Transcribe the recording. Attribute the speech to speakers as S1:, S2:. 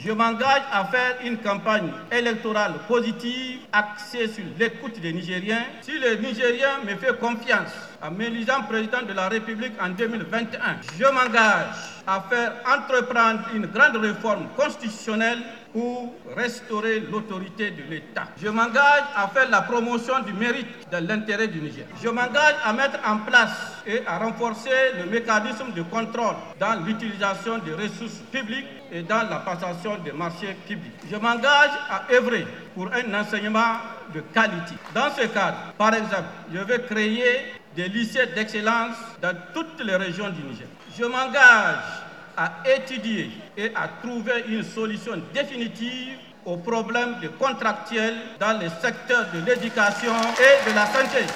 S1: Je m'engage à faire une campagne électorale positive axée sur l'écoute des Nigériens. Si le Nigérien me fait confiance en m'élisant président de la République en 2021, je m'engage à faire entreprendre une grande réforme constitutionnelle pour restaurer l'autorité de l'État. Je m'engage à faire la promotion du mérite de l'intérêt du Niger. Je m'engage à mettre en place et à renforcer le mécanisme de contrôle dans l'utilisation des ressources publiques et dans la passation des marchés publics. Je m'engage à œuvrer pour un enseignement de qualité. Dans ce cadre, par exemple, je vais créer des lycées d'excellence dans toutes les régions du Niger. Je m'engage à étudier et à trouver une solution définitive aux problèmes de contractuels dans les secteurs de l'éducation et de la santé.